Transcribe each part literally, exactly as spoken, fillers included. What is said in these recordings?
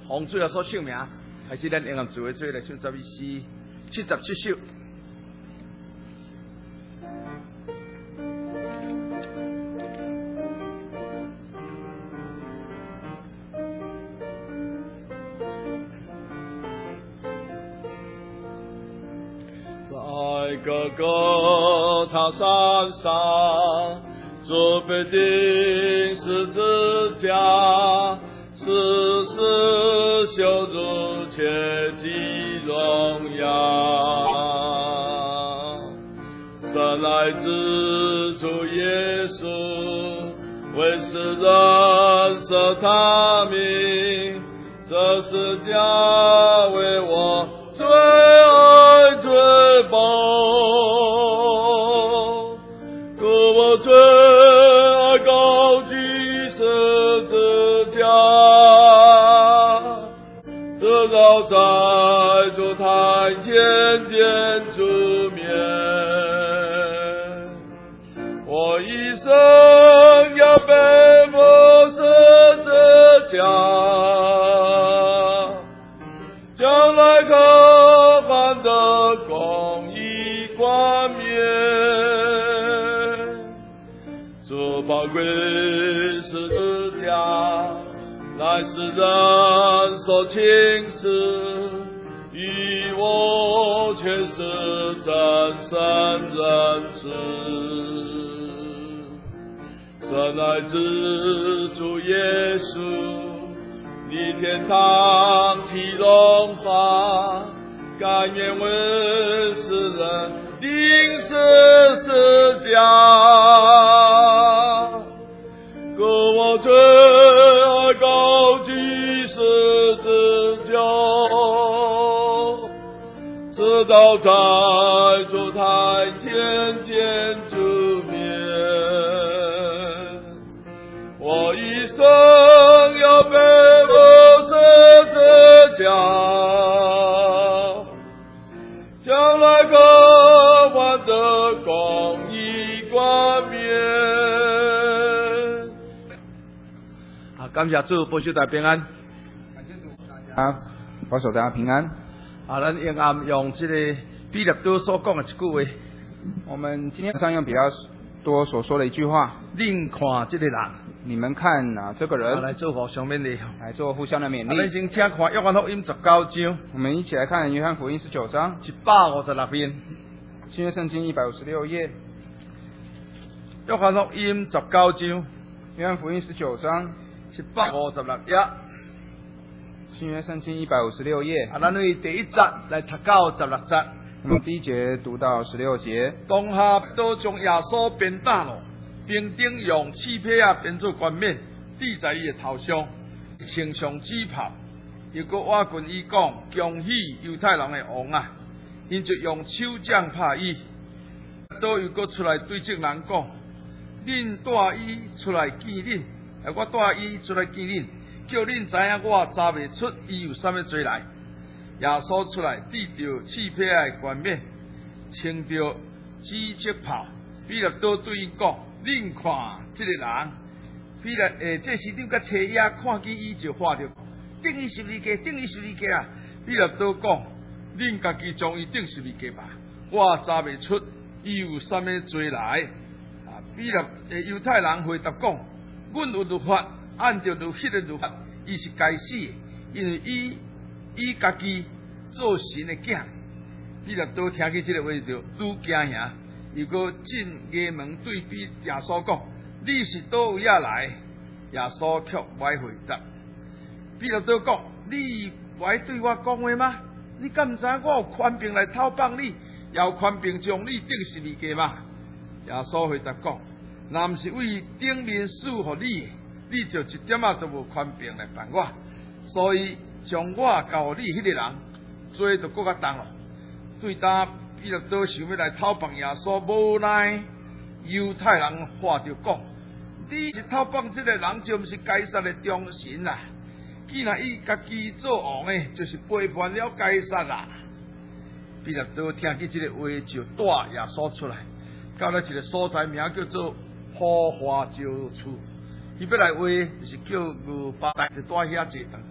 洪水啊所唱名，还是咱英文组的做来唱十二诗七十七首。在各个他山上，主必定十字架，世世羞辱切记荣耀。神来之主耶稣，为世人舍他命，这十架为我最爱最宝，可我最爱高举十字架，这道在主台前见主面，我一生要背负十字架，将来可盼的公义冠冕，这宝贵十字架，乃是人所轻视，与我却是真神仁慈。神来之主耶稣，你天堂其荣华，甘愿为世人钉十字架，可我最爱高举十字架，直到在主台前见主面，我一生要背负十字架，将来可盼的公义冠冕。啊，感谢主保守大家平安。 感谢主，大家保守大家平安。 啊，咱用暗用这个彼得多所讲的一句话， 我们今天晚上用比较多所说的一句话， 恁看这个人。 你们看啊，这个人来做互相勉励， 来做互相的勉励。 咱先请看约翰福音十九章， 我们一起来看约翰福音十九章一百五十六篇， 新约圣经一百五十六页。 约翰福音十九章， 约翰福音十九章一百五十六页， 新约圣经一百五十六页。 啊，咱为第一节来读到十六节。 我们第一节读到十六节。 当下都将耶稣鞭打了。兵丁用漆皮啊编做冠冕，戴在伊的头上，穿上紫袍。又搁我跟伊讲，恭喜犹太人的王啊！因就用手杖拍伊。都又搁出来对这人讲：恁带伊出来见恁，啊，我带伊出来见恁，叫恁知影我查袂出伊有啥物罪来。耶稣出来，戴着漆皮的冠冕，穿着紫色袍。彼得都对伊讲。恁看这个人，彼得诶，这时阵甲车爷看见伊就话着，钉伊十字架，钉伊十字架啊！彼得都讲，恁家己将伊钉十字架吧，我查袂出伊有啥物罪来。啊，彼得诶，犹太人回答讲，阮有律法，按照律迄个律法，伊是该死的，因为伊伊家己做神的囝。彼得都听起这个话就愈惊吓。又搁进衙门对比耶稣讲：“你是倒位啊来？”耶稣却歪回答。彼得都讲：“你歪对我讲话吗？你敢毋知我有权柄来偷放你，也有权柄将你钉十字架吗？”耶稣回答讲：“若毋是为顶面赐予你，你就一点仔都无权柄来办我。所以将我交你迄个人，罪就搁较重咯。”对答。彼得都想要来偷放耶稣，无奈犹太人话着讲：“你是偷放这个人，就毋是该撒的忠臣啦！既然伊家己做王的，就是背叛了该撒啦。”彼得都听见这个话，就带耶稣出来，到了一个所在，名叫做破花椒厝。伊要来话，就是叫牛巴带就带遐坐等。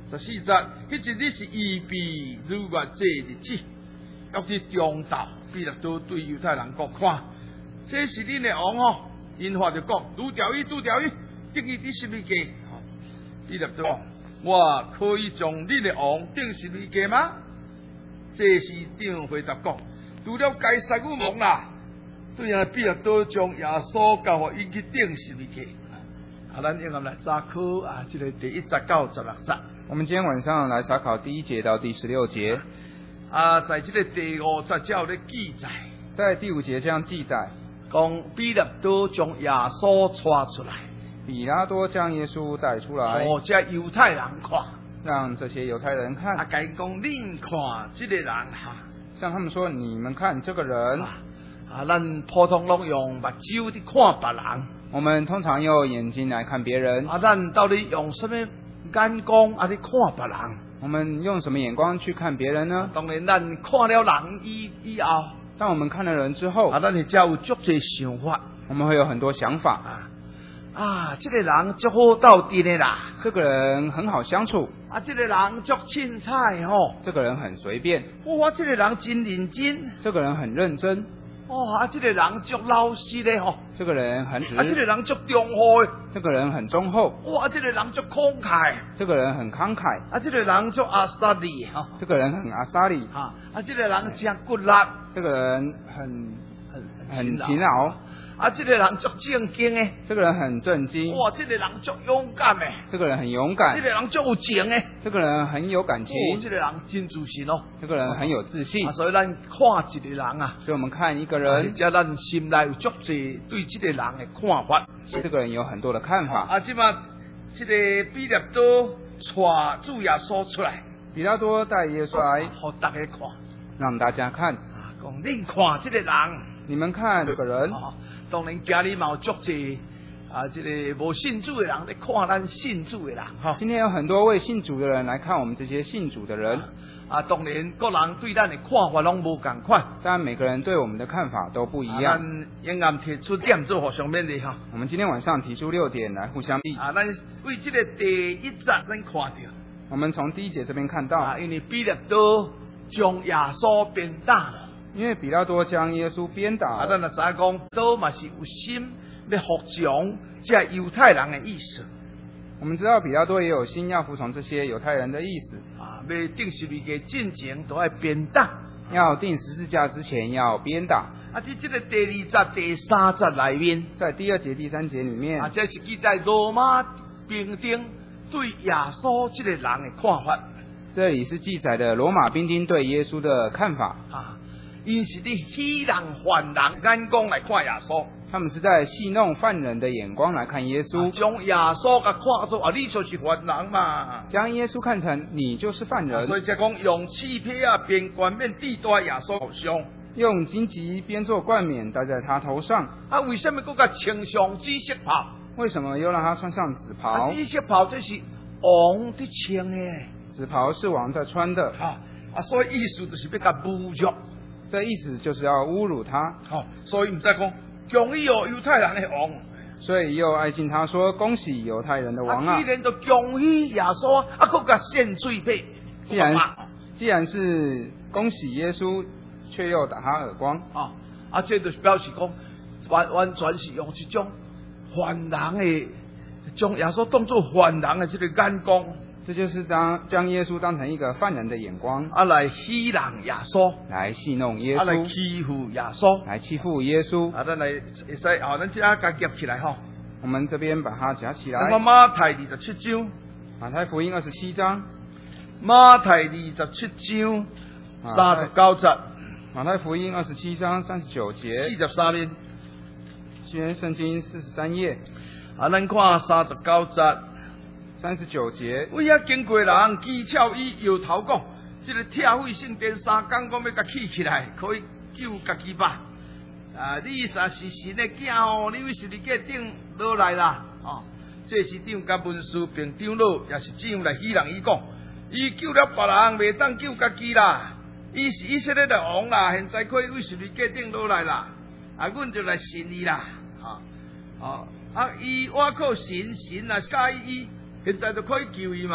十四节，迄一日是预备如月这日子，约伫中道，彼得多对犹太人讲：看，这是恁的王哦。因话就讲：拄条伊，拄条伊，定伊伫十字架。彼得多讲：我可以将恁的王钉十字架吗？这时长回答讲：除了该杀我王啦。对啊，彼得多将耶稣交互伊去钉十字架。啊，咱应该来查考啊，这个第一节到十六节。 我们今天晚上来查考第一节到第十六节。 啊，在这个第五节才有咧记载， 在第五节这样记载， 讲彼得多将耶稣带出来， 比拉多将耶稣带出来， 互这犹太人看， 让这些犹太人看。 啊，甲讲恁看这个人哈， 向他们说：你们看这个人。 啊，啊咱普通拢用目睭伫看别人， 我们通常用眼睛来看别人。 啊，咱到底用什么眼光啊伫看别人？ 我们用什么眼光去看别人呢？ 当然，咱看了人以以后， 当我们看了人之后， 啊，咱会才有足侪想法， 我们会有很多想法。 啊啊，这个人足好斗阵的啦， 这个人很好相处。 啊，这个人足凊彩吼， 这个人很随便。 哇，这个人真认真， 这个人很认真。 哦，啊，这个人足老实的吼， 这个人很直。 啊，这个人足忠厚的， 这个人很忠厚。 哇，这个人足慷慨， 这个人很慷慨。 啊，这个人足阿萨利哈， 这个人很阿萨利哈，啊，这个人真骨力， 这个人很很很勤劳。 啊，这个人足正经的， 这个人很正经。 哇，这个人足勇敢的， 这个人很勇敢。 这个人足有情的， 这个人很有感情。 哦，这个人真自信哦， 这个人很有自信。 啊，所以咱看一个人啊， 所以我们看一个人， 即咱心内有足侪对这个人的看法。 这个人有很多的看法。 啊，即嘛，这个彼得多带主耶稣出来， 比拉多带耶稣来， 互大家看， 让大家看。 啊，讲恁看这个人， 你们看这个人。 啊，当然家里嘛有足侪啊，这个无信主的人在看咱信主的人哈。 今天有很多未信主的人来看我们这些信主的人。 啊，当然各人对咱的看法拢无共款， 当然每个人对我们的看法都不一样。 啊，咱应该提出点做互相勉励哈。 我们今天晚上提出六点来互相励。 啊，咱为这个第一节咱看到， 我们从第一节这边看到， 啊，因为彼得多将耶稣鞭打了。 因为比拉多将耶稣鞭打， 啊，咱就知影讲，都嘛是有心要服从这犹太人的意思。 我们知道比拉多也有心要服从这些犹太人的意思。 啊，要定十字架进前都要鞭打， 要定十字架之前要鞭打。 啊，在这个第二节、第三节里面， 在第二节、第三节里面， 啊，这是记载罗马兵丁对耶稣这个人的看法。 这里是记载的罗马兵丁对耶稣的看法。 啊。因是伫戏人犯人眼光来看耶稣， 他们是在戏弄犯人的眼光来看耶稣， 将耶稣甲看作啊，你就是犯人嘛， 将耶稣看成你就是犯人， 所以才讲用漆皮啊编冠冕戴在耶稣头上， 用荆棘编做冠冕戴在他头上。 啊，为什么佫甲穿上紫色袍？ 为什么又让他穿上紫袍？ 啊，紫色袍这是王的穿的， 紫袍是王在穿的。 啊啊，所以意思就是要甲侮辱。 这意思就是要侮辱他， 好、哦，所以唔再讲恭喜哦犹太人的王， 所以又爱敬他说恭喜犹太人的王啊！ 既然都恭喜耶稣，啊，佫甲献罪俾， 既然既然是恭喜耶稣，却又打他耳光， 啊啊，这就是表示讲完完全是用一种犯人的，将耶稣当作犯人的这个眼光。 这就是当将耶稣当成一个犯人的眼光， 啊来戏弄耶稣， 来戏弄耶稣， 啊来欺负耶稣， 来欺负耶稣。 啊，咱来会使啊，咱即下甲夹起来吼。 我们这边把它夹起来。 马太二十七章， 马太福音二十七章， 马太二十七章三十九节， 马太福音二十七章三十九节， 四十三面， 新约圣经四十三页。 啊，咱看三十九节。 三十九节， 为遐经过人讥诮伊摇头讲，这个拆毁圣殿三工，讲要甲起起来，可以救家己吧？啊，你若是神的囝哦，你为十字架顶落来啦！哦，这时长甲文士并长老也是这样来戏人伊讲，伊救了别人，袂当救家己啦。伊是以色列的王啦，现在可以为十字架顶落来啦。啊，阮就来信伊啦。啊，啊，啊，伊我靠神，神啊介意伊。现在就可以救伊嘛，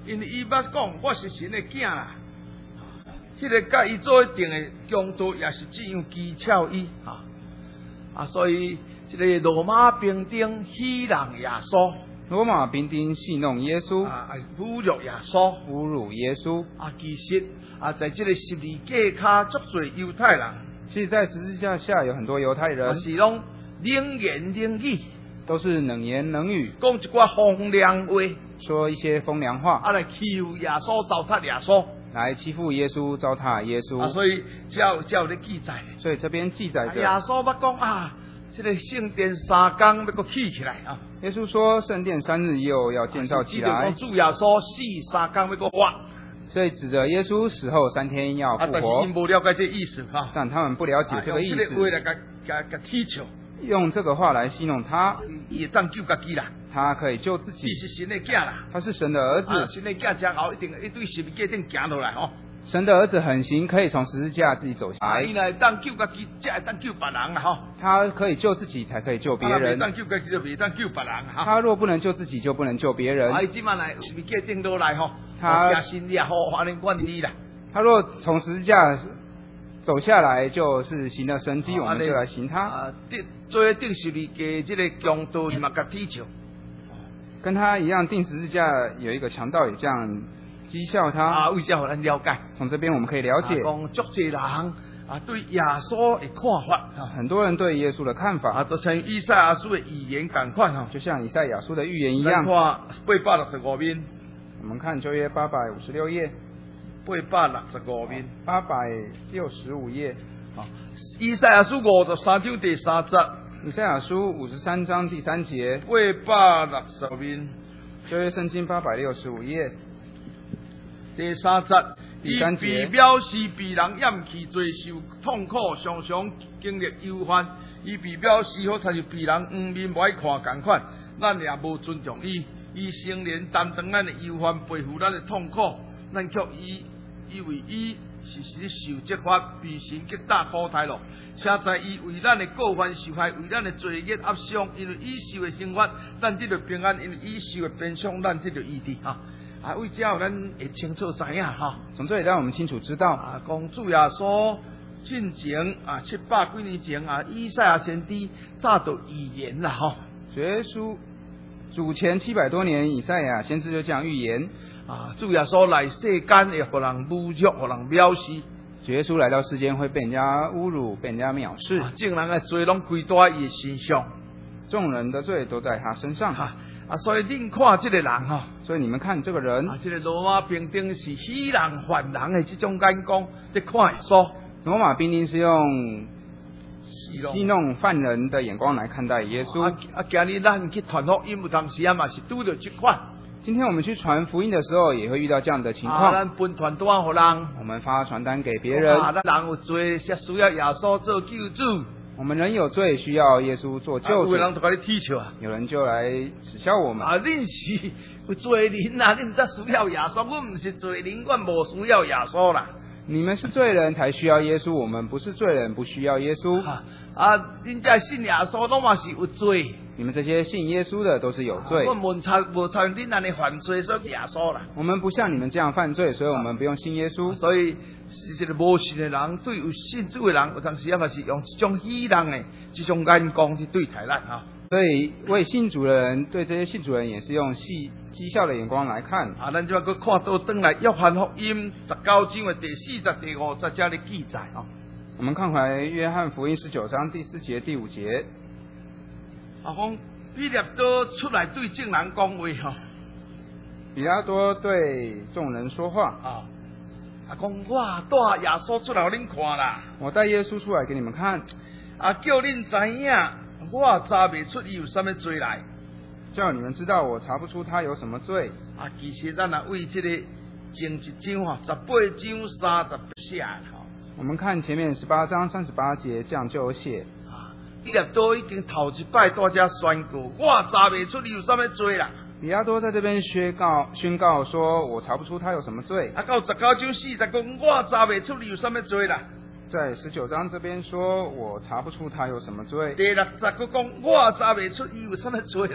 因为伊捌讲我是神的囝啦。迄、那个甲伊做一定的强盗，也是这样技巧伊啊啊，所以这个罗马兵丁戏弄耶稣， 罗马兵丁戏弄耶稣， 啊，侮辱耶稣， 侮辱耶稣。 啊，其实啊，在这个十字架下，足多犹太人， 其实，在十字架下有很多犹太人， 是拢冷言冷语， 都是冷言冷语， 讲一寡风凉话， 说一些风凉话， 啊来欺负耶稣，糟蹋耶稣。 来欺负耶稣，糟蹋耶稣。 啊，所以叫叫咧记载。 所以这边记载着耶稣捌讲啊，这个圣殿三天要搁起起来啊。 耶稣说圣殿三日又要建造起来。 主耶稣死三天要搁活。 所以指着耶稣死后三天要复活。 啊，但是因无了解这意思哈。 但他们不了解这个意思。 用这个话来甲甲甲踢球。 用这个话来戏弄他。 也当救家己啦。 他可以救自己。 你是神的囝啦。 他是神的儿子。 啊、神的囝之后一定一对十字架顶行落来吼。 神的儿子很行，可以从十字架自己走下来。 伊来当救家己，才会当救别人啦吼。 他可以救自己，才可以救别人。 当救家己就袂当救别人哈。 他若不能救自己，就不能救别人。 啊，伊即摆来十字架顶落来吼。 他神也好，华人管理啦。 他若从十字架走下来，就是行了神迹，我们就来行他。 啊，做定十字架这个强盗嘛，甲踢球。 跟他一样，定十字架有一个强盗也这样讥笑他。 啊，为啥互咱了解？ 从这边我们可以了解。 讲足侪人啊，对耶稣的看法啊， 很多人对耶稣的看法啊，都像以赛亚书的预言同款哈， 就像以赛亚书的预言一样。 看八百六十五面。 我们看旧约八百五十六页。 八百六十五面。 八百六十五页。 啊，以赛亚书五十三章第三节。 以赛亚书五十三章第三节。 八百六十面。 旧约圣经八百六十五页。 第三节。 第三节。 伊表示被人厌弃，最受痛苦，常常经历忧患。伊被表示好像是被人黄面不爱看同款，咱也无尊重伊。伊承认担当咱的忧患，背负咱的痛苦，咱却以以为伊是是受责罚，被神击打苦待咯。且在伊为咱的过犯受害，为咱的罪孽压伤，因为伊受的刑罚，咱得到平安；因为伊受的鞭伤，咱得到医治哈。啊，为这咱会清楚知影哈。 从这里让我们清楚知道， 啊，讲主耶稣进前啊，七百几年前啊，以赛亚先知早就预言啦吼。 主耶稣主前七百多年，以赛亚先知就这样预言啊，主耶稣来世间会互人侮辱，互人藐视。 主耶稣来到世间会被人家侮辱，被人家藐视。 啊，众人的罪拢归在伊的身上， 众人的罪都在他身上。 哈啊，所以恁看这个人哈， 所以你们看这个人， 啊，这个罗马兵丁是喜人犯人的这种眼光在看耶稣。 罗马兵丁是用戏弄犯人的眼光来看待耶稣。 啊啊，今日咱去传福音，有当时啊嘛是拄到这款。 今天我们去传福音的时候，也会遇到这样的情况。 啊，咱分传单给人， 我们发传单给别人。 啊，咱人有罪，才需要耶稣做救主。 我们人有罪，需要耶稣做救主。 啊、有人就甲你踢球啊， 有人就来耻笑我们。 啊，恁是有罪人啊，恁才需要耶稣，我唔是罪人，我无需要耶稣啦。 你们是罪人才需要耶稣，我们不是罪人，不需要耶稣。 啊，啊恁这信耶稣，拢嘛是有罪。 你们这些信耶稣的都是有罪。 我无参无参恁安尼犯罪，所以耶稣啦。 我们不像你们这样犯罪，所以我们不用信耶稣。 啊、所以是一个无信的人，对有信主的人，有当时也嘛是用这种戏人的这种眼光去对待咱啊。 所以为信主的人，对这些信主人也是用戏讥笑的眼光来看。 啊，咱就要去看到转来约翰福音十九章的第四十、第五十这里记载啊。 我们看回来约翰福音十九章第四节、第五节。 啊，讲彼拉多出来对众人讲话吼。 彼拉多对众人说话啊，啊，讲我带耶稣出来给恁看啦。 我带耶稣出来给你们看， 啊，叫恁知影，我查不出伊有什么罪来。 叫你们知道我查不出他有什么罪。 啊，其实咱也为这个前一章吼，十八章三十写吼。 我们看前面十八章三十八节，这样就有写。 啊，彼拉多已经头一摆大家宣告，我查不出伊有什么罪啦。 比拉多在这边宣告宣告说，我查不出他有什么罪。 啊，到十九章四十讲，我查不出你有什么罪啦。 在十九章这边说，我查不出他有什么罪。 第六十个讲，我查不出伊有什么罪啦。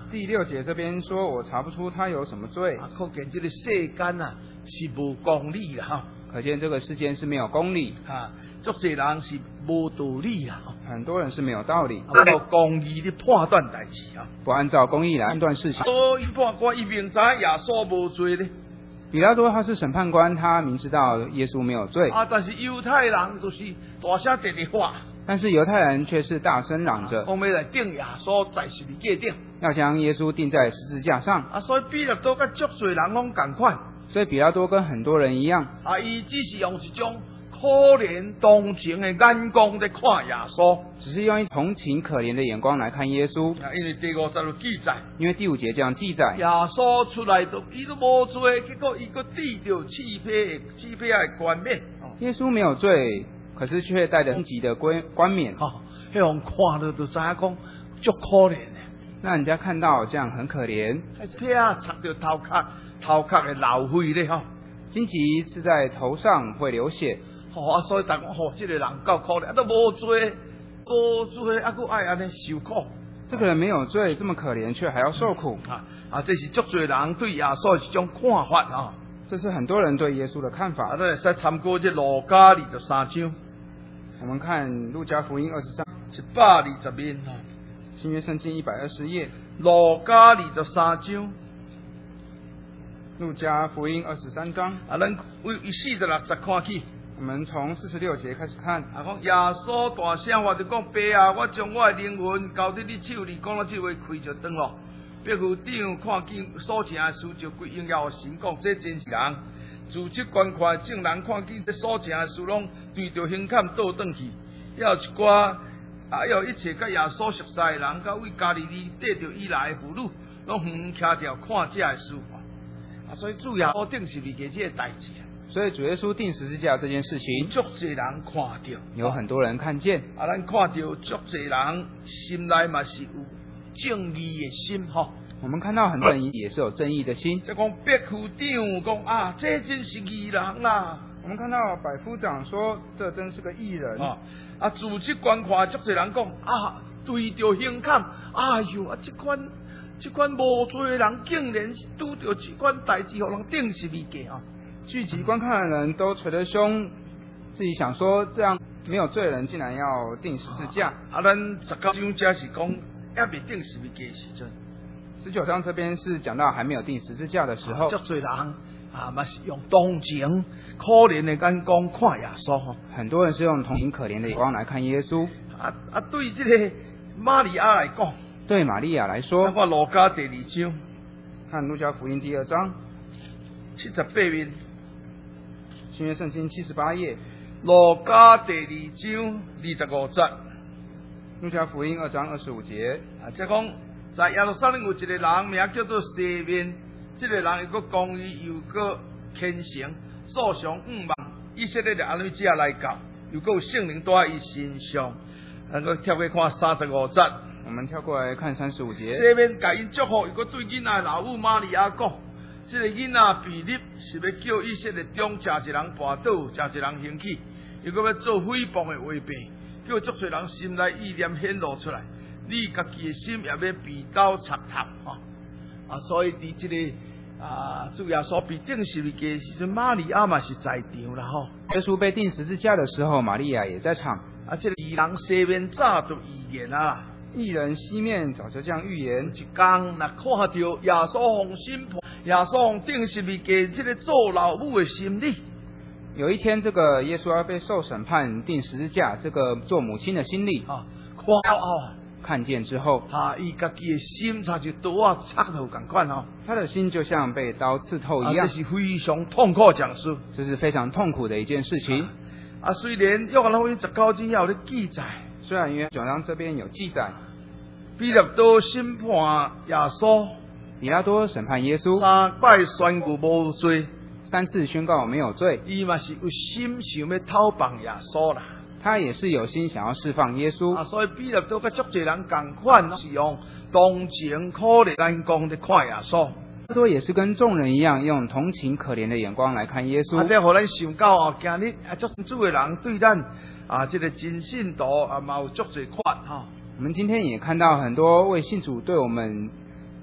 第六节这边说，我查不出他有什么罪， 啊，可见这个世间啊是无公理啦，哈， 可见这个世间是没有公理， 啊，足侪人是无道理啊， 很多人是没有道理， 不按公义的判断代志啊， 不按照公义来判断事情。 所以判官一明知耶稣无罪咧。 比拉多他是审判官，他明知道耶稣没有罪， 啊，但是犹太人就是大声直直喊， 但是犹太人却是大声嚷着， 讲要来定耶稣在十字架顶， 要将耶稣钉在十字架上。 啊，所以彼得多甲足侪人拢共款， 所以比拉多跟很多人一样， 啊，伊只是用一种可怜同情的眼光在看耶稣， 只是用一同情可怜的眼光来看耶稣。 啊，因为第五十有记载， 因为第五节这样记载， 耶稣出来都伊都无罪，结果伊个抵着欺骗欺骗的冠冕， 耶稣没有罪，可是却带着荆棘的冠冠冕。 哦，迄人看了就知影讲足可怜的， 那人家看到这样很可怜， 迄撇插着头壳头壳的流血咧吼， 荆棘是在头上会流血。 吼、啊，所以大家讲，吼、哦，这个人够可怜，啊，都无罪，无罪，啊，佫爱安尼受苦。 这个人没有罪，这么可怜，却还要受苦。 啊啊，这是足侪人对耶稣的一种看法啊。 这是很多人对耶稣的看法。 啊，咱会使参考这路加二十三章， 我们看路加福音二十三一百二十面啊， 新约圣经一百二十页， 路加二十三章， 路加福音二十三章。 啊，咱为四十六节看起。 我们从四十六节开始看， 啊，讲耶稣大声话就讲：爸啊，我将我的灵魂交伫你手里。讲到这话，开就断咯。别府长看见所请的事，就归应要神讲，这真是人。自这关快众人看见这所请的事，拢对着胸坎倒转去。也有一寡啊，也有一切甲耶稣熟悉的人，甲为加利利带着伊来的妇女，拢远徛条看这的事。啊，所以主要我定是未记这个代志。 所以主耶稣钉十字架这件事情， 足侪人看到， 有很多人看见。 啊，咱看到足侪人心内嘛是有正义的心吼。 我们看到很多人也是有正义的心。 即讲百夫长讲啊，这真是义人啦。 我们看到百夫长说，这真是个义人。 啊，啊，自这关看足侪人讲啊，对着胸坎，哎呦啊，这款这款无罪的人，竟然是拄着这款代志，互人定十字架啊！ 聚集观看的人都捶着胸，自己想说，这样没有罪的人竟然要钉十字架。 啊，咱十九章这是讲还未钉十字架的时阵。 十九章这边是讲到还没有钉十字架的时候， 足侪人啊，嘛是用同情、可怜的眼光看耶稣吼。 很多人是用同情可怜的眼光来看耶稣。 啊啊，对这个玛利亚来讲， 对玛利亚来说， 看路加第二章， 看路加福音第二章七十八面。 新约圣经七十八页， 路加第二章二十五节， 路加福音二章二十五节。 啊，即讲在耶路撒冷有一个人名叫做西面，这个人又个公义又个虔诚，素常五万以色列的安尼只来教，又个有圣灵在伊身上。能够跳过看三十五节， 我们跳过来看三十五节。 西面甲因祝福，又个对囡仔老母玛利亚讲。这个囡仔腓力是要叫以色列中食一人跋倒，食一人兴起，又搁要做诽谤的话病，叫足侪人心内意念显露出来。你家己的心也要被刀插透吼啊！所以伫这个啊，主耶稣被钉十字架的时阵，玛利亚嘛是在场啦吼。 耶稣被钉十字架的时候，玛利亚也在场。 啊，这个义人西面早就预言啊。 义人西面早就这样预言， 一天若看到耶稣奉审判、耶稣奉钉十字架，这个做老母的心理， 有一天这个耶稣要被受审判、钉十字架，这个做母亲的心理啊，看哦， 看见之后， 啊，伊家己的心才就刀啊插透共款哦， 他的心就像被刀刺透一样， 啊、这是非常痛苦讲述， 这是非常痛苦的一件事情。 啊，啊虽然约翰福音十九章也有咧记载。 虽然约九章这边有记载， 彼得多审判耶稣， 比拉多审判耶稣， 三摆宣告无罪， 三次宣告没有罪， 伊嘛是有心想要讨放耶稣啦。 他也是有心想要释放耶稣， 啊，所以彼得多甲足侪人共款，是用同情可怜眼光在看耶稣。 比拉多也是跟众人一样，用同情可怜的眼光来看耶稣。 啊，这互咱想到哦，今日啊，足主的人对咱啊，这个真信徒啊，嘛有足侪款哈。 我们今天也看到很多为信主对我们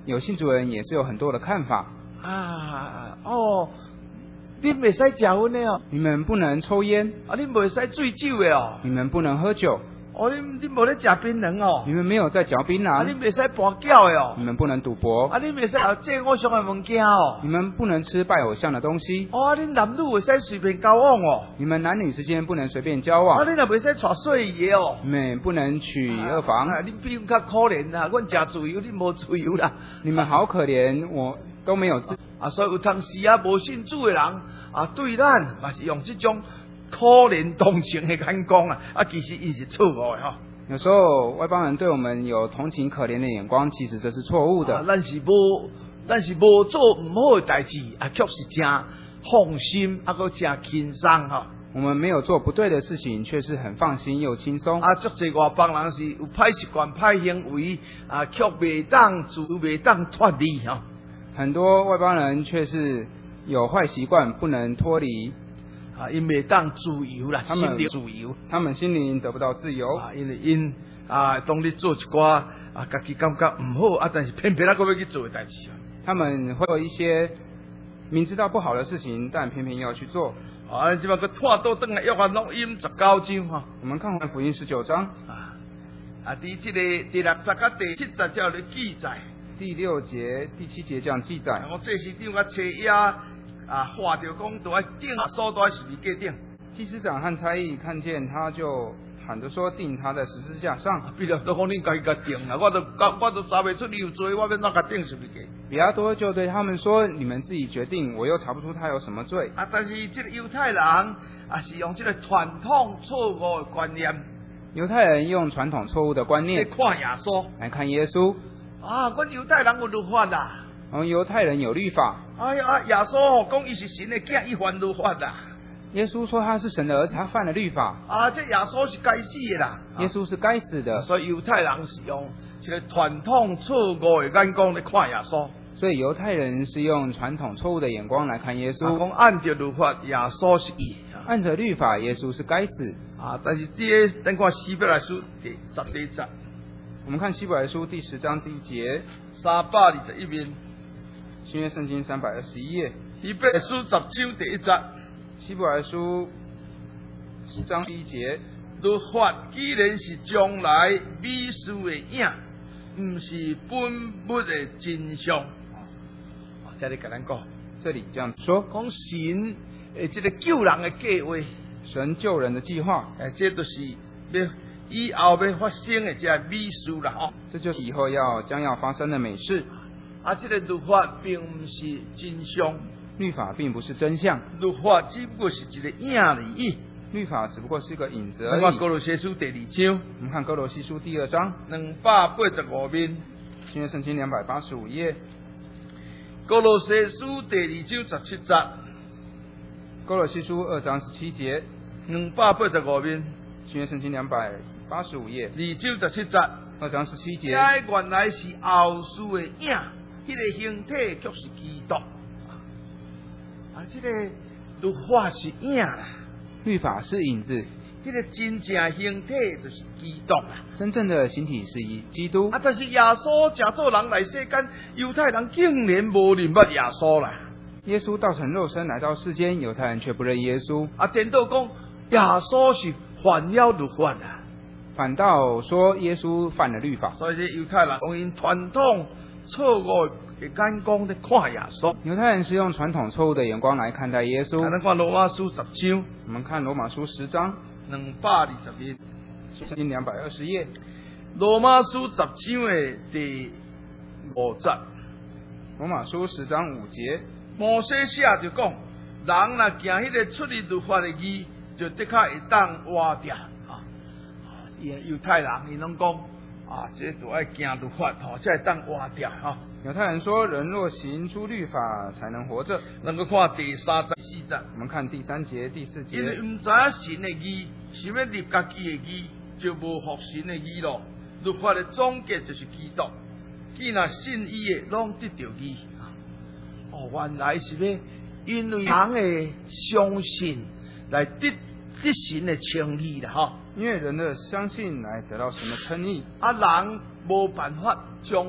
有信主人也是有很多的看法啊。哦，你袂使食薰的哦， 你们不能抽烟， 啊，你袂使醉酒的哦， 你们不能喝酒， 哦，你你无咧食槟榔哦， 你们没有在嚼槟啊，你榔， 袂使跋筊的哦你，们不能赌博， 啊，你袂使啊借偶像的物件哦， 你们不能吃拜偶像的东西， 哦，啊，你男女袂使随便交往哦， 你们男女之间不能随便交啊， 往， 你若袂使娶碎爷哦。 你们不能娶二房， 啊，你比阮较可怜啦，阮食自由，你无自由啦。 你们好可怜，我都没有自。 啊，所以有当时啊，无信主的人啊，对咱嘛是用这种可怜同情的眼光啊，啊，其实伊是错误的吼。 有时候外邦人对我们有同情可怜的眼光，其实这是错误的。 啊，咱是无，咱是无做唔好的代志，啊，确实真放心，啊，个真轻松吼。 我们没有做不对的事情，却是很放心又轻松。 啊，足侪外邦人是有歹习惯、歹行为，啊，却袂当自袂当脱离吼。 很多外邦人却是有坏习惯，不能脱离。 啊，因袂当自由啦， 他们心灵自由。 他们心灵得不到自由， 啊，因为因啊，当你做一寡啊，家己感觉唔好啊，但是偏偏那个要去做的代志啊。 他们会有一些明知道不好的事情，但偏偏要去做。 啊，即摆个拖倒转来约翰录音十九章哈。 我们看完福音十九章啊，啊，伫即个第六十甲第七十节咧记载。 第六节、第七节这样记载。 我这时长甲车亚啊，画着讲都爱钉所在十字架顶。 祭司长和差役看见他，就喊着说：“钉他在十字架上。” 比如都讲你家己甲钉啦，我都我都查袂出你有罪，我要怎甲钉十字架？ 比拉多就对他们说：“你们自己决定，我又查不出他有什么罪。” 啊，但是这个犹太人啊，是用这个传统错误的观念。 犹太人用传统错误的观念来看耶稣， 来看耶稣。 啊，阮犹太人有律法啦。 我们犹太人有律法。 哎呀，耶稣吼讲伊是神的囝，伊犯律法啦。 耶稣说他是神的儿子，他犯了律法。 啊，这耶稣是该死的啦。 耶稣是该死的。 所以犹太人是用这个传统错误的眼光来看耶稣。 所以犹太人是用传统错误的眼光来看耶稣。 讲按照律法，耶稣是义。 按着律法，耶稣是该死。 啊，但是这个等看希伯来书第十第节。 我们看希伯来书第十章第一节， 三百二十一面， 新约圣经三百二十一页， 希伯来书十章第一节， 希伯来书十章第一节， 律法既然是将来美事的影，唔是本物的真相。啊，这里跟咱讲， 这里这样说， 讲神诶，这个救人的计划， 神救人的计划， 诶，这都是要。以后要发生的这美事啦，吼， 这就是以后要将要发生的美事。 啊，这个律法并不是真相， 律法并不是真相， 律法只不过是一个影而已。 律法只不过是一个影子而已。 我们哥罗西书第二章， 我们看哥罗西书第二章， 两百八十五面， 新约圣经两百八十五页。 哥罗西书第二章十七节， 哥罗西书二章十七节， 两百八十五面， 新约圣经两百八十五页， 二章十七节， 二章十七节。 这原来是后事的影，迄、那个形体却是基督。啊，这个律法是影啦， 律法是影子， 这个真正形体就是基督啦。 真正的形体是以基督。 啊，但是耶稣假做人来世间，犹太人竟然无认捌耶稣啦。 耶稣道成肉身来到世间，犹太人却不认耶稣。 啊，颠倒讲耶稣是犯了律法啦。 反倒说耶稣犯了律法， 所以这犹太人用因传统错误的眼光在看耶稣。 犹太人是用传统错误的眼光来看待耶稣。 咱看罗马书十章， 我们看罗马书十章， 两百二十页， 圣经两百二十页。 罗马书十章的第五节， 罗马书十章五节， 摩西写就讲，人若行迄个出离律法的义，就的确会当活着。犹太人伊拢讲啊，这都爱行律法吼，才会当活着吼。 犹太人说，人若行出律法，才能活着。 能够看第三十四节， 我们看第三节、第四节。 因为唔知影神的义，想要立家己的义，就无服神的义咯。律法的总结就是基督，既然信伊的，拢得到义。哦，原来是要因为人的相信来得得神的称义啦，吼。 因为人的相信来得到神的称义， 啊，人无办法将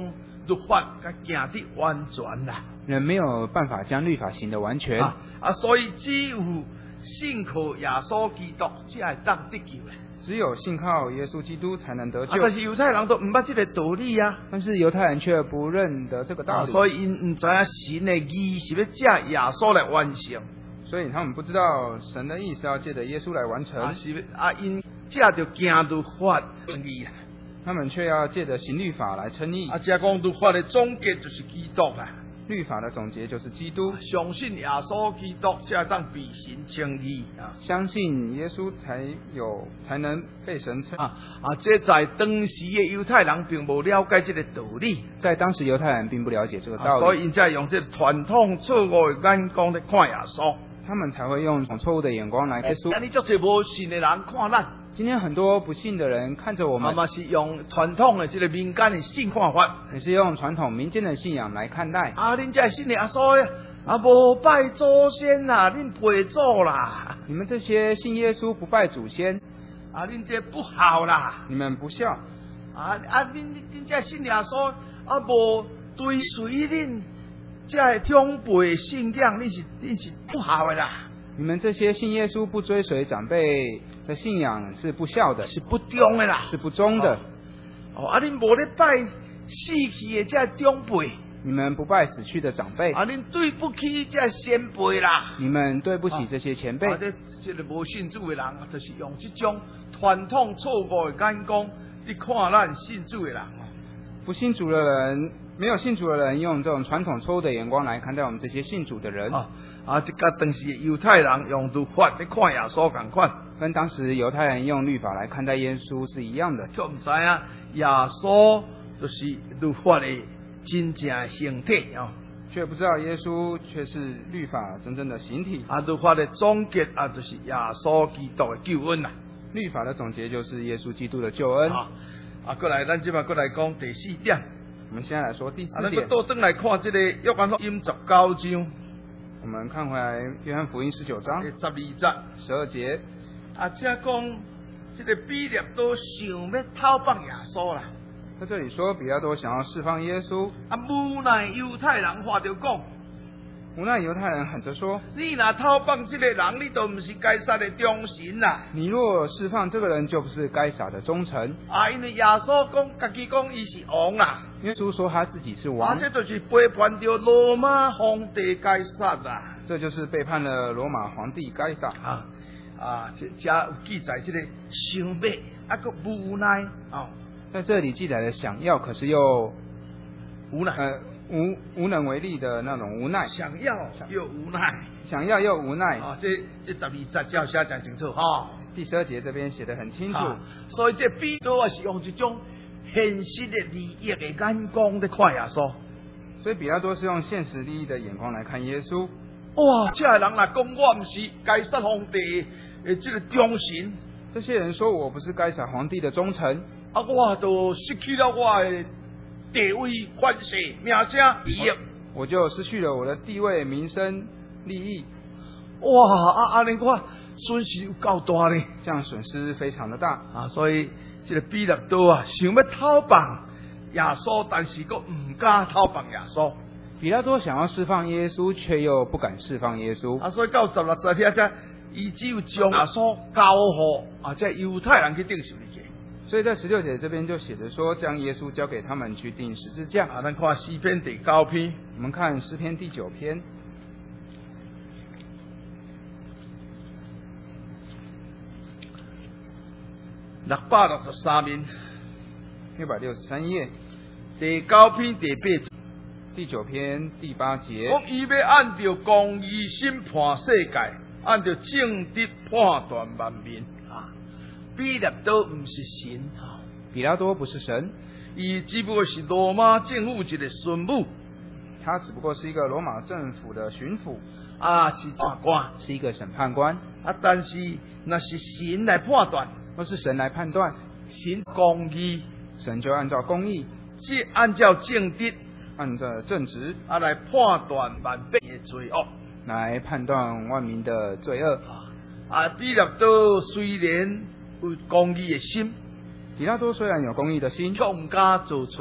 律法甲行得完全啦。 人没有办法将律法行得完全。 啊，啊所以只有信靠耶稣基督，才会当得救咧。 只有信靠耶稣基督才能得救。 啊，但是犹太人都唔捌这个道理啊。 但是犹太人却不认得这个道理， 啊、所以因唔知影神的义是要借耶稣来完成， 所以他们不知道神的意是要借着耶稣来完成。 啊是要啊因借着行律法义啊， 他们却要借着行律法来称义。 啊，这讲律法的总结就是基督啊。 律法的总结就是基督， 相信耶稣基督才会当被神称义啊！ 相信耶稣才有才能被神称啊啊！这在当时的犹太人并无了解这个道理， 在当时犹太人并不了解这个道理， 啊、所以因才用这传统错误的眼光来看耶稣， 他们才会用错误的眼光来看耶稣。 啊，你足侪无信的人看咱。 今天很多不信的人看着我们， 嘛是用传统的这个民间的信看法， 也是用传统民间的信仰来看待。 啊，恁这信耶稣的，啊，无拜祖先啦，恁陪祖啦。 你们这些信耶稣不拜祖先， 啊，恁这不好啦。 你们不孝。 啊啊，恁恁这信耶稣，啊，无追随恁这长辈信仰，恁是恁是不好的啦。 你们这些信耶稣不追随长辈的信仰是不孝的， 是不忠的啦， 是不忠的。 哦，啊，恁无咧拜死去的这长辈， 你们不拜死去的长辈， 啊，恁对不起这先辈啦， 你们对不起这些前辈。 啊，这这个无信主的人，就是用这种传统错误的眼光去看咱信主的人。 不信主的人，没有信主的人，用这种传统错误的眼光来看待我们这些信主的人。 啊，啊，这个当时犹太人用律法来看耶稣同款。 跟当时犹太人用律法来看待耶稣是一样的， 却唔知啊，耶稣就是律法的真正的形体哦， 却不知道耶稣却是律法真正的形体。 啊，律法的总结啊，就是耶稣基督的救恩啦。 律法的总结就是耶稣基督的救恩。 啊，啊，过来，咱即摆过来讲第四点。 我们现在来说第四啊，咱点。 倒转来看这个约翰福音十九章。 我们看回来约翰福音十九章十二节。 十二节。 啊，这讲这个彼得都想要讨放耶稣啦。 在这里说，比拉多想要释放耶稣， 啊，无奈犹太人话就讲， 无奈犹太人喊着说：“ 你若讨放这个人，你都不是该杀的忠臣啦。 你若释放这个人，就不是该撒的忠臣。” 啊，因为耶稣讲，家己讲伊是王啦。 耶稣说他自己是王， 啊，这就是背叛掉罗马皇帝该撒啦。 这就是背叛了罗马皇帝该撒。 啊啊，这这有记载这个想要，啊个无奈哦。 在这里记载的想要，可是又无奈， 呃无无能为力的那种无奈。 想要又无奈， 想要又无奈。 啊，这这十二节叫写讲清楚哈。 第十二节这边写得很清楚， 啊、所以这彼得也是用一种现实的利益的眼光在看耶稣。 所以比拉多是用现实利益的眼光来看耶稣。 哇，这个人来讲，我不是该撒皇帝的这个忠臣。 这些人说我不是该撒皇帝的忠臣， 啊，我都失去了我的地位、权势、名声、利益， 我就失去了我的地位、名声、利益。 哇，啊，安尼我损失有够大呢， 这样损失非常的大啊！所以这个彼得多啊，想要讨放耶稣，但是佫唔敢讨放耶稣。 比拉多想要释放耶稣，却又不敢释放耶稣。 啊，所以到十六节遐只，伊只有将耶稣交予啊，这犹太人去定十字架。 所以在十六节这边就写着说，将耶稣交给他们去钉十字架。 啊，咱看诗篇第九篇， 我们看诗篇第九篇， 六百六十三面， 六百六十三页， 第九篇第八节。 第九篇第八节， 讲伊要按照公义审判世界，按照正直判断万民。啊，彼得都唔是神啊， 比拉多不是神， 伊只不过是罗马政府一个巡抚， 他只不过是一个罗马政府的巡抚， 啊，是法官， 是一个审判官。 啊，但是那是神来判断， 若是神来判断， 神公义， 神就按照公义， 即按照正直。 按照正直啊，来判断万民的罪恶， 来判断万民的罪恶。 啊，彼得多虽然有公义的心， 比拉多虽然有公义的心， 却唔敢做出来，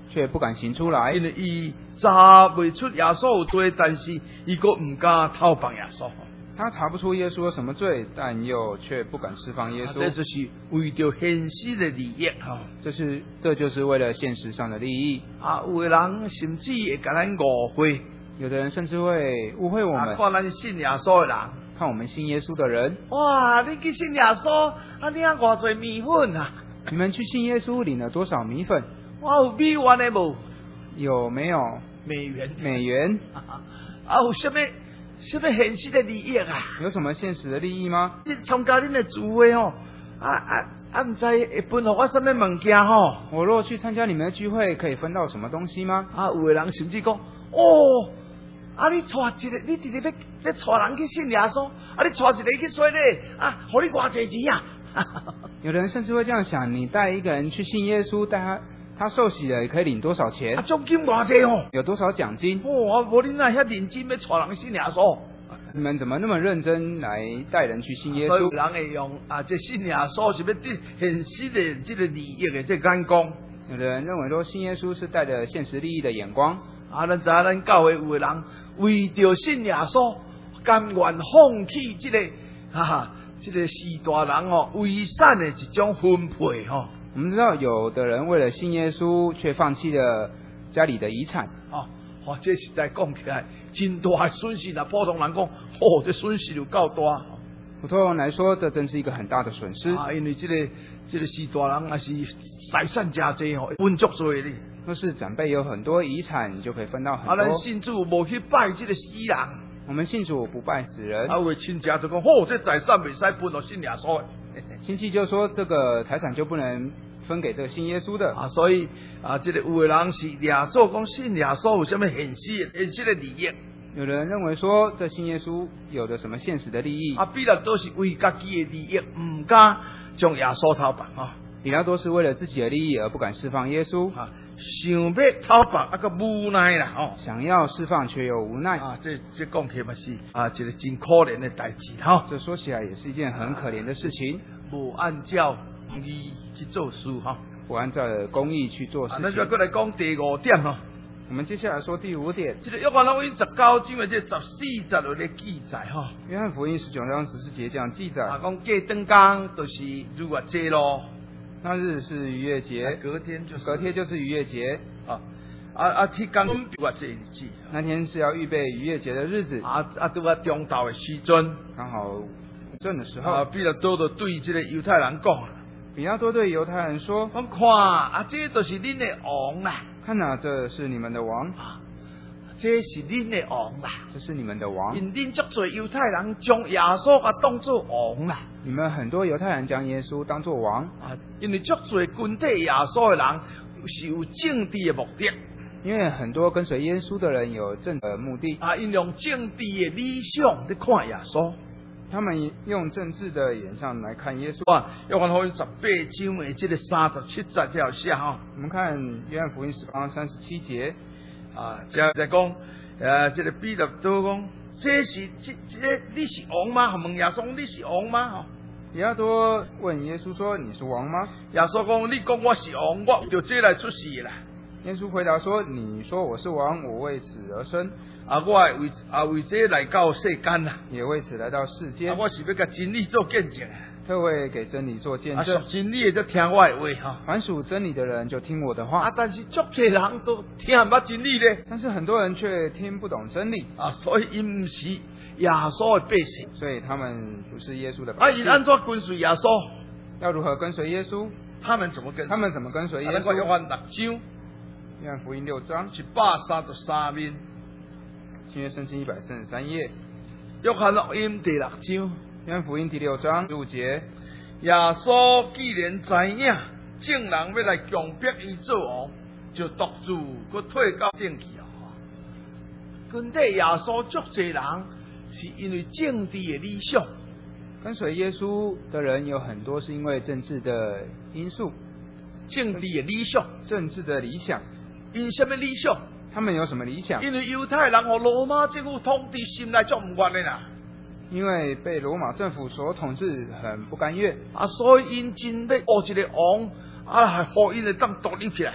却不敢行出来， 因为伊查未出耶稣有罪，但是伊个唔敢偷放耶稣。 他查不出耶稣有什么罪，但又却不敢释放耶稣。 这就是为着现实的利益哈。 这是这就是为了现实上的利益。 啊，有的人甚至会甲咱误会， 有的人甚至会误会我们， 啊、看咱信耶稣的人， 看我们信耶稣的人。 哇，你去信耶稣，啊，你啊偌侪米粉啊？ 你们去信耶稣领了多少米粉？ 我有美元的无？ 有没有美元？ 美元？ 啊，有什么什么现实的利益啊？ 有什么现实的利益吗？ 你参加恁的聚会吼，啊啊啊，唔知会分互我什么物件吼？ 我若去参加你们的聚会，可以分到什么东西吗？ 啊，有的人甚至讲，哦，啊，你带一个，你直直要要带人去信耶稣，啊，你带一个去洗礼，啊，互你偌济钱啊？ 有的人甚至会这样想：你带一个人去信耶稣，带他他受洗了，也可以领多少钱？ 啊，奖金偌济哦？ 有多少奖金？ 哦，啊，无你那遐认真要带人信耶稣。 你们怎么那么认真来带人去信耶稣？ 所以有人会用啊，这信耶稣是要得现实的这个利益的这眼光。 有的人认为说信耶稣是带着现实利益的眼光。 啊，咱知影咱教会有的人为着信耶稣，甘愿放弃这个哈哈，这个士大人哦遗产的一种分配吼。 我们知道有的人为了信耶稣，却放弃了家里的遗产。 哦，哦，这实在讲起来真大的损失啦！普通人讲，哦，这损失就够大。 普通人来说，这真是一个很大的损失啊！因为这个这个士大人还是财产真济吼，分足多哩。 若是长辈有很多遗产，你就可以分到很多。 啊，咱信主无去拜这个死人， 我们信主不拜死人。 啊，有的亲戚就讲，哦，这财产袂使分落信耶稣的。 亲戚就说这个财产就不能分给这个信耶稣的啊，所以啊，这个有的人是耶稣讲信耶稣有什么现实现实的利益？ 有的人认为说这信耶稣有的什么现实的利益？ 啊，比较都是为家己的利益，唔敢将耶稣偷放啊。 比较多是为了自己的利益而不敢释放耶稣啊，想要偷放啊个无奈啦哦， 想要释放却又无奈啊，这这讲起嘛是啊，一个真可怜的代志哈。 这说起来也是一件很可怜的事情， 无按照义去做事哈， 不按照公义去做事情。 那就过来讲第五点哈。 我们接下来说第五点， 这个约翰福音十九章的这十四节的记载哈。 约翰福音十九章十四节这样记载， 啊，讲过灯光就是逾越节咯。 那日是逾越节， 隔天就是隔天就是逾越节啊啊啊！天刚逾越节日子， 那天是要预备逾越节的日子啊啊！都在中道的时阵， 刚好正的时候， 啊，比拉多就对这个犹太人讲， 比拉多对犹太人说：“ 我看啊，这都是恁的王啦， 看哪，这是你们的王， 啊，这是恁的王啦， 这是你们的王。 因恁足多犹太人将耶稣啊当作王啦。” 你们很多犹太人将耶稣当作王啊，因为足多跟对耶稣的人是有政治的目的， 因为很多跟随耶稣的人有政治的目的啊，因用政治的理想在看耶稣， 他们用政治的眼上来看耶稣。 啊，约翰福音十八章的这个三十七节这条写哈， 我们看约翰福音十八章三十七节啊，在在讲，呃，这个彼得都讲，这是这这你是王吗？问耶稣你是王吗？哈。 比拉多问耶稣说：“你是王吗？” 耶稣讲：“你讲我是王，我就这来出世啦。” 耶稣回答说：“你说我是王，我为此而生， 啊，我为啊为这来到世间啦， 也为此来到世间。 啊，我是要甲真理做见证， 特为给真理做见证。 啊，属真理的就听我的话哈。 凡属真理的人就听我的话。 啊，但是足多人都听唔捌真理咧， 但是很多人却听不懂真理啊，所以因唔是耶稣的百姓， 所以他们不是耶稣的啊， 百姓。 因安怎跟随耶稣？ 要如何跟随耶稣？ 他们怎么跟？ 他们怎么跟随耶稣？约稣？ 翰六章， 约翰福音六章一百三十三面， 新约圣经一百三十三页。 约翰福音第六章， 约翰福音第六章十五节， 耶稣既然知影众人要来强迫伊做王，就独自佮退到顶去啊。跟对耶稣足侪人是因为政治的理想， 跟随耶稣的人有很多是因为政治的因素， 政治的理想， 政治的理想。 因什么理想？ 他们有什么理想？ 因为犹太人和罗马政府统治心内就唔愿的啦。 因为被罗马政府所统治，很不甘愿啊，所以因真要学一个王，啊，还互因会当独立起来。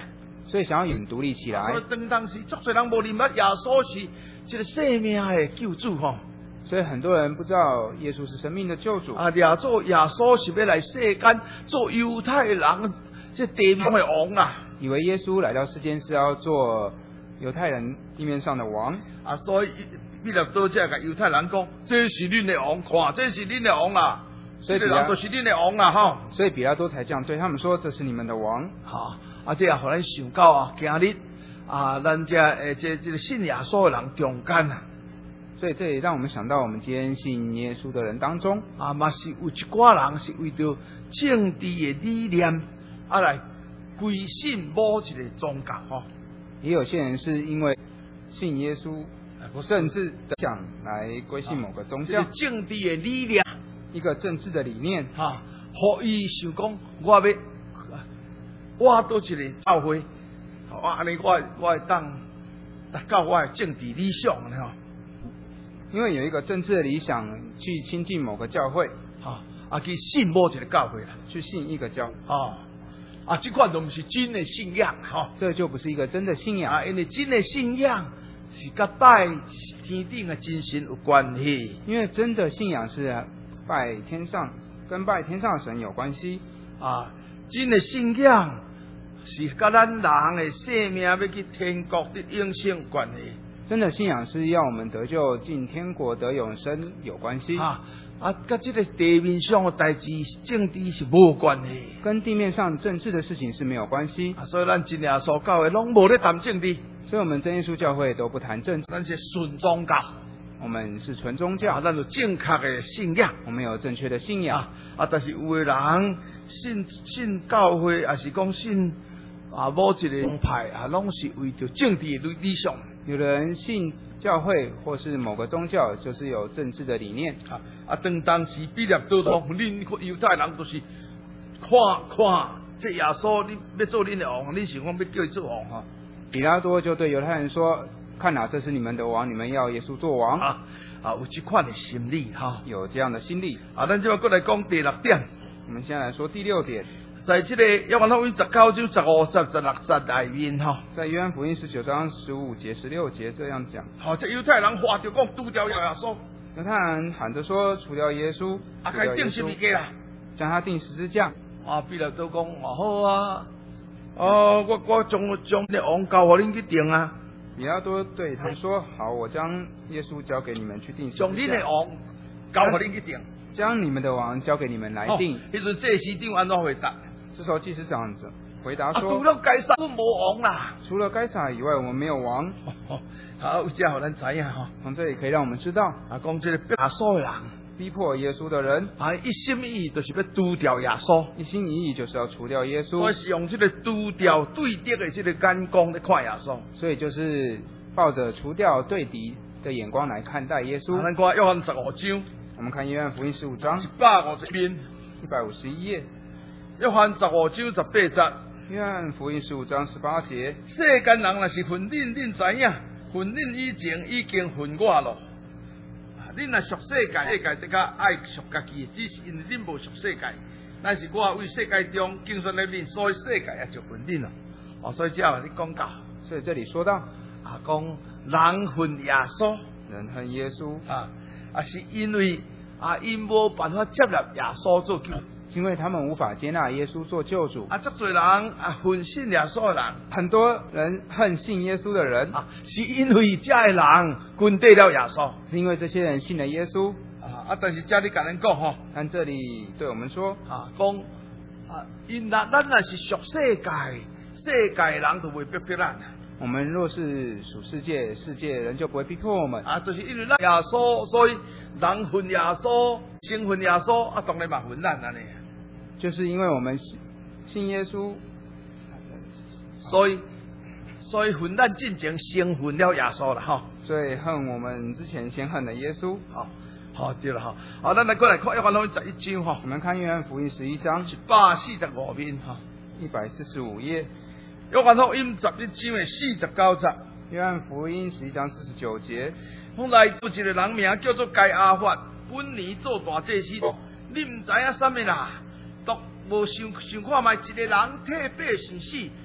所以想要永独立起来。 所以当当时，足多人无认捌耶稣是一个生命的救主吼。 所以很多人不知道耶稣是生命的救主。 啊，耶做耶稣是要来世间做犹太人这地面的王啊！ 以为耶稣来到世间是要做犹太人地面上的王。 啊，所以彼得多这个犹太人讲，这是恁的王，看，这是恁的王啦。所以人就是恁的王啦，吼。 所以比拉多才这样对他们说：“这是你们的王。” 哈，啊，这也互咱想到啊，今日啊，咱这诶，这这个信耶稣的人中间啊。 所以这也让我们想到，我们今天信耶稣的人当中， 啊，嘛是有一寡人是为着政治的理念，啊来归信某一个宗教吼。 也有些人是因为信耶稣政治的想来归信某个宗教， 政治的理念， 一个政治的理念， 哈，互伊想讲，我要我倒一个教会，我安尼我我会当达到我的政治理想吼。 因为有一个政治的理想，去亲近某个教会， 啊啊，去信某一个教会啦， 去信一个教， 啊啊，这款都不是真的信仰，哈， 这就不是一个真的信仰啊，因为真的信仰是跟拜天顶的真神有关系， 因为真的信仰是拜天上，跟拜天上的神有关系啊，真的信仰是跟咱人的生命要去天国的永生有关系。 真的信仰是要我们得救进天国得永生有关系啊啊，跟这个地面上的代志政治是无关系， 跟地面上政治的事情是没有关系。 啊，所以咱真耶稣教会拢无咧谈政治， 所以我们真耶稣教会都不谈政治， 咱是纯宗教， 我们是纯宗教， 啊，咱有正确的信仰， 我们有正确的信仰啊，啊但是有的人信信教会，也是讲信啊某一个宗派啊，拢是为着政治的理想。 有的人信教会或是某个宗教，就是有政治的理念。 啊啊！当当时彼得多讲，恁犹太人都是看看这耶稣，你要做恁的王，恁想讲要叫伊做王哈？ 比拉多就对犹太人说：“看哪，这是你们的王，你们要耶稣做王。” 啊啊！有这款的心理哈， 有这样的心理。 啊，咱就要过来讲第六点。 我们先来说第六点。 在这个约翰福音十九章十五十十六节里面哈， 在约翰福音十九章十五节、十六节这样讲。 好，这犹太人话就讲除掉耶稣， 犹太人喊着说除掉耶稣， 啊，该定十字架啦， 将他钉十字架。 啊，彼得都讲啊好啊，哦，我我将将你王交互恁去定啊。 比拉多对他们说：“好，我将耶稣交给你们去定十字架。 将恁的王交互恁去定， 将你们的王交给你们来定。” 迄阵这市长安怎回答？ 这时候祭司长回答说：“ 啊、除了该撒，我无王啦。 除了该撒以外，我们没有王。 哦”好，这样咱知影哈。 从这里可以让我们知道， 啊，讲这个逼耶稣的人， 逼迫耶稣的人， 啊，一心一意就是要除掉耶稣， 一心一意就是要除掉耶稣。 所以是用这个除掉对敌的这个眼光来看耶稣。 所以就是抱着除掉对敌的眼光来看待耶稣。 咱看约翰十五章， 我们看约翰福音十五章一百五十篇， 一百五十一页。 约翰十五章十八节， 约翰福音十五章十八节。 世间人若是恨恁，恁知影，恨恁以前已经恨我咯。恁若属世界，世界得较爱属家己，只是因为恁无属世界。但是我为世界中竞选了恁，所以世界也就恨恁咯。哦，所以这样你讲到， 所以这里说到啊，讲人恨耶稣， 人恨耶稣啊，啊是因为啊因无办法接纳耶稣做救。 因为他们无法接纳耶稣做救主。 啊，足多人啊恨信耶稣的人， 很多人恨信耶稣的人啊，是因为这的人跟对了耶稣， 是因为这些人信了耶稣啊啊！但是这里跟人讲吼， 但这里对我们说啊，讲啊，因那咱若是属世界，世界人就会逼迫咱。 我们若是属世界，世界人就不会逼迫我们啊，就是因为咱耶稣，所以人恨耶稣，先恨耶稣，啊，当然嘛恨咱安尼。 就是因为我们信耶稣， 所以所以恨咱进前先恨了耶稣啦，吼。 所以恨我们之前先恨了耶稣， 好，好对了，哈。好，咱来过来看约翰福音十一章，哈。 我们看约翰福音十一章一百四十五面，哈， 一百四十五页。 约翰福音十一章的四十九节。 约翰福音十一章四十九节。 后来有一个人名叫做该亚法，本年做大祭司，你唔知影啥物啦？都无想想看卖，一个人替百姓死，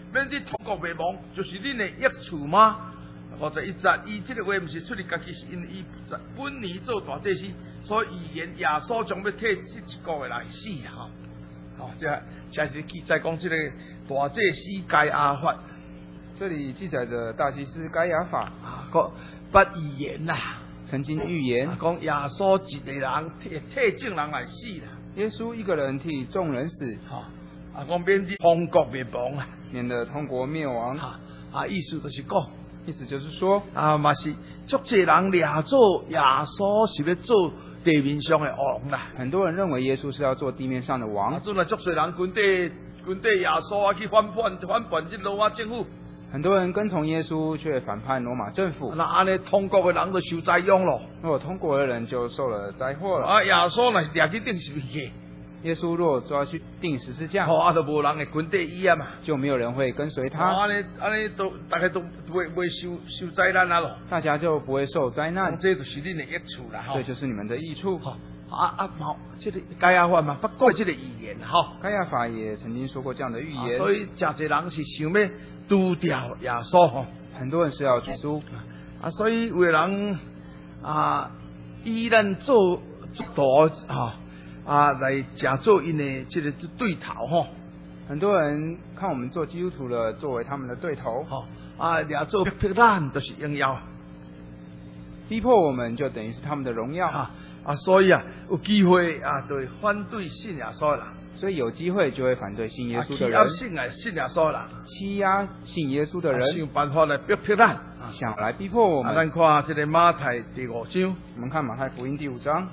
免你通国未亡，就是恁的益处吗？五十一节，伊这个话毋是出嚟家己，是因为伊本年做大祭司，所以预言耶稣将要替这一个月来死哈。哦，这这是记载讲这个大祭司该亚法， 这里记载着大祭司该亚法啊，个不预言呐， 曾经预言讲耶稣一个人替替众人来死啦。 耶稣一个人替众人死， 哈，啊，讲免得通国灭亡啊， 免得通国灭亡。 哈，啊，意思就是讲， 意思就是说， 啊，嘛是足济人掠做耶稣是要做地面上的王啦。 很多人认为耶稣是要做地面上的王。 啊，阵来足济人军队军队耶稣啊去反叛反叛这罗马政府。 很多人跟从耶稣，却反叛罗马政府。 那安尼通国的人就受灾殃咯。 如果通国的人就受了灾祸了。 啊，耶稣若是掠去钉十字架， 耶稣若抓去钉十字架， 哦，啊，就无人会跟对伊啊嘛， 就没有人会跟随他。 安尼安尼都大家都袂袂受受灾难啊咯。 大家就不会受灾难。 这就是恁的益处啦， 这就是你们的益处。 哈，啊啊，冇，这个该亚法嘛，不过这个预言哈。 该亚法也曾经说过这样的预言， 所以真侪人是想要除掉耶稣吼， 很多人是要耶稣啊，所以有的人啊，以咱做多啊啊来假做因的这个对头吼， 很多人看我们做基督徒了，作为他们的对头， 吼啊，俩做逼咱都是荣耀， 逼迫我们就等于是他们的荣耀啊啊，所以啊有机会啊，对反对信耶稣的人。 所以有机会就会反对信耶稣的人， 欺压信啊信耶稣啦， 欺压信耶稣的人， 想办法来逼迫咱， 想来逼迫我们。 咱看这个马太第五章， 我们看马太福音第五章，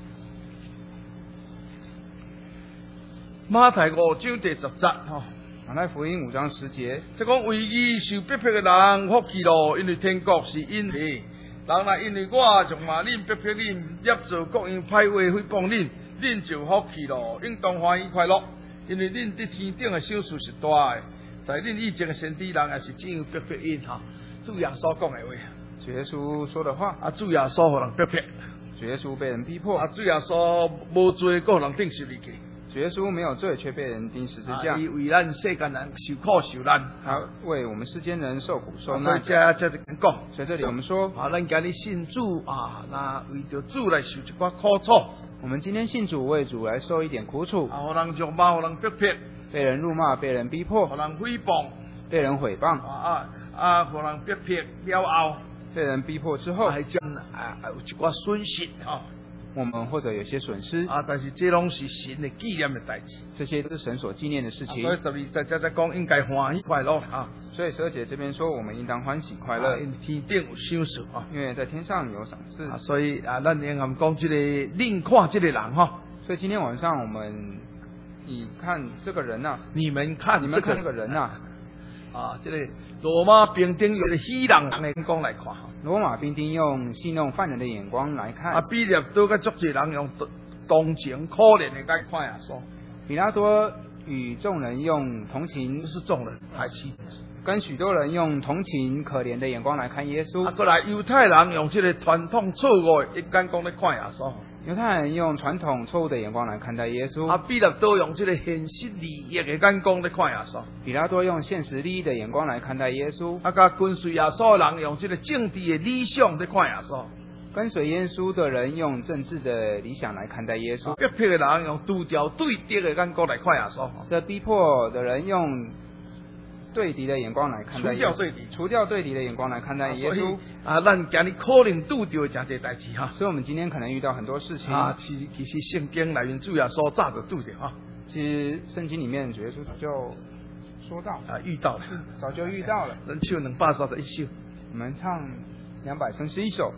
马太五章第十节吼， 马太福音五章十节， 即讲为义受逼迫的人福气咯，因为天国是因你，人若因为我从骂恁逼迫恁，捏造各样歹话诽谤恁。恁就福气咯，应当欢喜快乐，因为恁伫天顶的小事是大的，在恁以前的先知人也是这样逼迫因哈。主耶稣讲的话， 主耶稣说的话， 啊，主耶稣互人逼迫， 主耶稣被人逼迫， 啊，主耶稣无罪，个人定十字架。 主耶稣没有罪，却被人钉十字架。 伊为咱世间人受苦受难， 他为我们世间人受苦受难。 这这这讲， 所以这里我们说， 啊，咱今日信主啊，那为着主来受一寡苦楚。 我们今天信主为主来受一点苦楚， 啊，互人辱骂，互人逼迫， 被人辱骂，被人逼迫， 互人诽谤， 被人诽谤， 啊啊啊，互人逼迫了后， 被人逼迫之后， 还将啊有一寡损失啊。 我们或者有些损失啊，但是这拢是神的纪念的代志， 这些都是神所纪念的事情。 啊、所以十二在在在讲应该欢喜快乐啊。 所以十二节这边说，我们应当欢喜快乐， 因为天顶有赏赐啊， 因为在天上有赏赐。 啊、所以啊，咱应该讲这个另看这个人哈。 所以今天晚上我们以看这个人呐、啊， 你们看你们看这个人呐、啊。 啊，这个罗马兵丁用戏弄人的眼光来看， 罗马兵丁用戏弄犯人的眼光来看。 啊，比列多跟足济人用同情可怜的来看耶稣。 比拉多与众人用同情， 不是众人，还是跟许多人用同情可怜的眼光来看耶稣。 啊，过来犹太人用这个传统错误的眼光来看耶稣。 犹太人用传统错误的眼光来看待耶稣， 啊，比拉多用这个现实利益的眼光来看耶稣。 比拉多用现实利益的眼光来看待耶稣， 啊，甲跟随耶稣的人用这个政治的理想来看耶稣。 跟随耶稣的人用政治的理想来看待耶稣， 逼迫的人用独条对敌的眼光来看耶稣。 这逼迫的人用对敌的眼光来看待耶稣， 除掉对敌， 除掉对敌的眼光来看待耶稣。 啊，咱今日可能拄到真侪代志哈， 所以我们今天可能遇到很多事情啊。其实其实圣经内面主耶稣早就拄着哈。 其实圣经里面主耶稣早就说到啊，遇到了， 早就遇到了。 咱唱两百三十一首， 我们唱两百三十一首。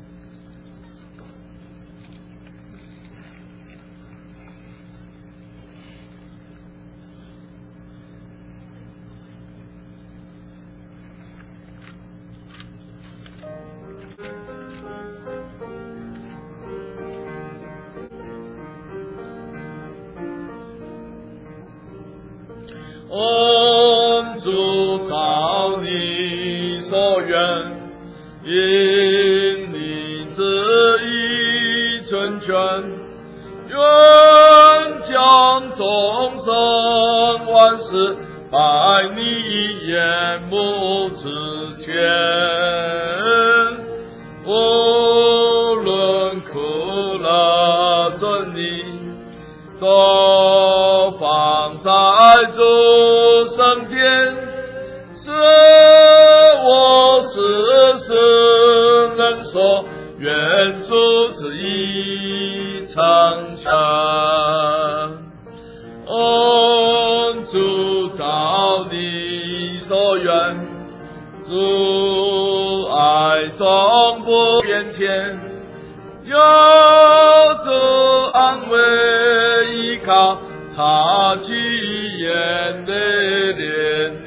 恩主照你所愿，因你旨意成全，愿将众生万事在你眼目之前，无论苦乐顺利，都放在主圣前，使我时时能说愿主旨意成全。恩主照你所愿，主爱从不变迁，有主安慰依靠，擦去眼泪连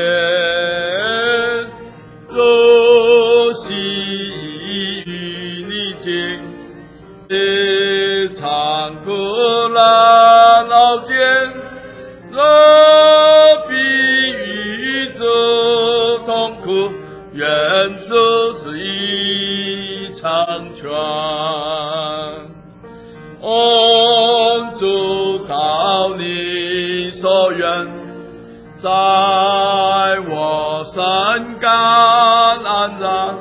连，主喜与你经历残酷难熬间，若必与主同苦，愿主旨意成全。恩主照你所愿，在我深感安然，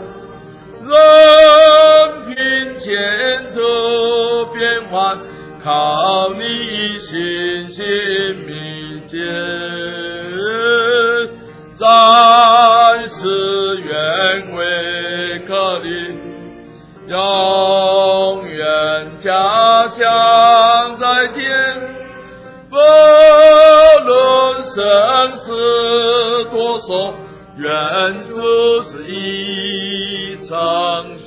任凭前途变幻，靠你信心明鉴，在世愿为可立，永远家乡在天，不论生死多少，愿主旨意成